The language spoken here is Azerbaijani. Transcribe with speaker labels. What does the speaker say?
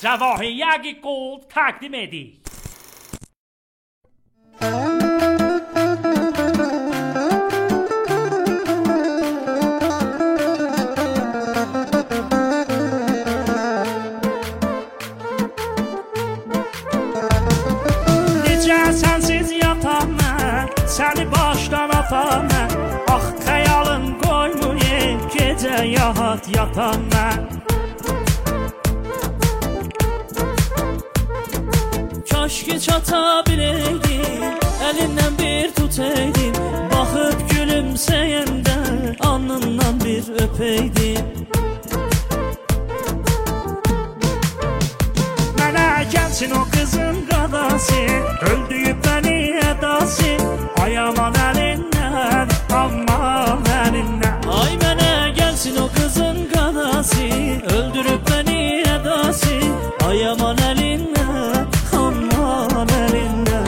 Speaker 1: Cəvahi Yaqi Gold təqdim edir.
Speaker 2: Səni başdan atan mən, ax xəyalın qoymayın, gecə yahat yatan mən. Kaş ki çata biləydin, əlindən bir tutaydın, baxıb gülümsəyəndə alnından bir öpəydin. Mənə gəlsin o qızın qadası, öldüyüb bəni ədası, ay aman əlindən, aman əlindən. Ay mənə gəlsin o qızın qadası, öldürüb bəni ədası, ay aman əlindən, aman əlindən.